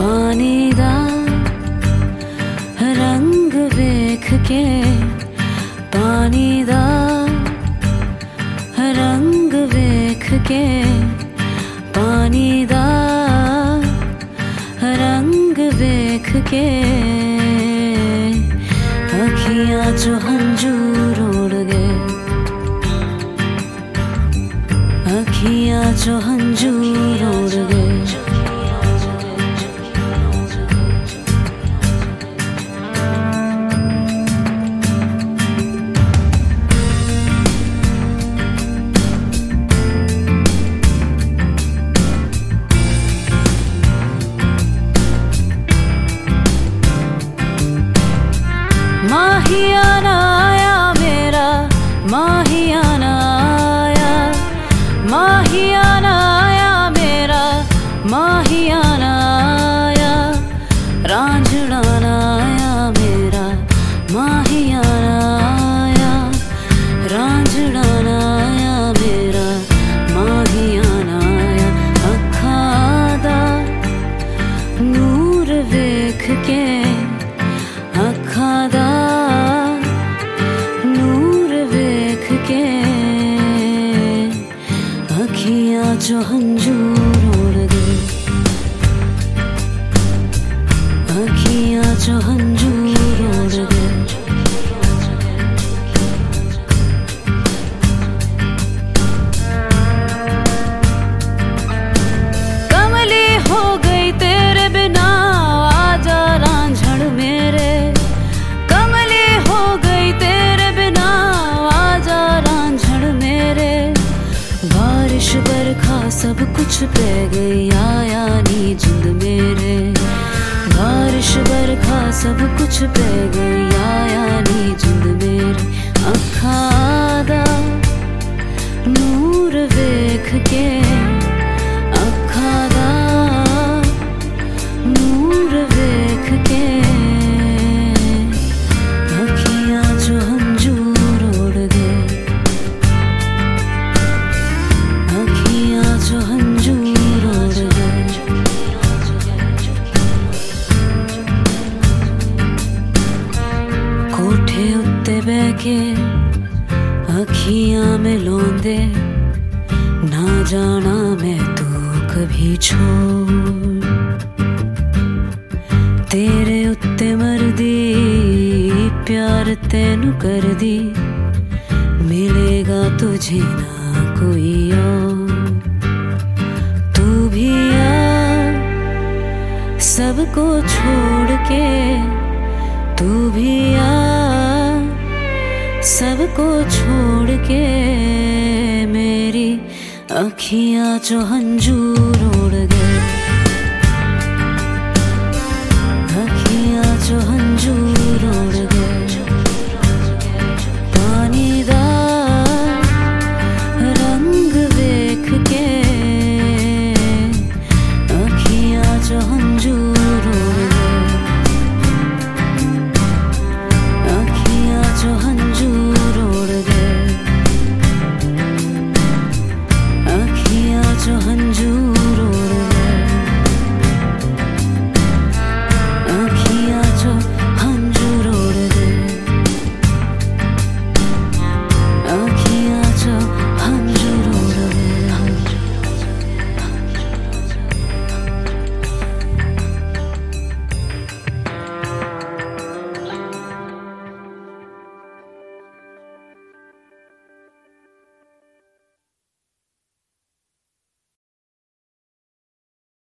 पानी दा रंग वेख के, पानी दा रंग वेख के, पानी दा रंग वेख के, अखियां चो हंजू रोड़ गए, अखियां चो हंजू रोड़ गए। माहियाना आया मेरा, माहियाना आया, माहियाना आया मेरा, माहियाना आया, रांझना आया मेरा, माहियाना आया, रांझना आया मेरा, माहियाना आया। अखां दा नूर वेख के, अखां दा अखियां चो हंजू रोड़ गए, अखियां चो हंजू रोड़ गए। कमली हो गई तेरे बिना, आजा रांझण मेरे, कमली हो गई तेरे बिना, आजा रांझण मेरे। बारिश बरखा सब कुछ पे गई, आया नी जिंद मेरे, बारिश बरखा सब कुछ पे गई, आया नी जिंद मेरे। अखां दा नूर वेख के, अखां दा नूर वेख के, अखियां चो हंजू रोड़ गए, अखियां चो हंजू रोड़ गए। कोठे उत्ते बह के अखियां मिलाउंदे, ना जाना मैं तू कभी छोड़, तेरे उत्ते मरदी प्यार तेनू कर दी, मिलेगा तुझे ना कोई और। तू भी आ सबको छोड़ के, तू भी आ सबको छोड़ के, मेरी अखियां चो हंजू रोड़ गए।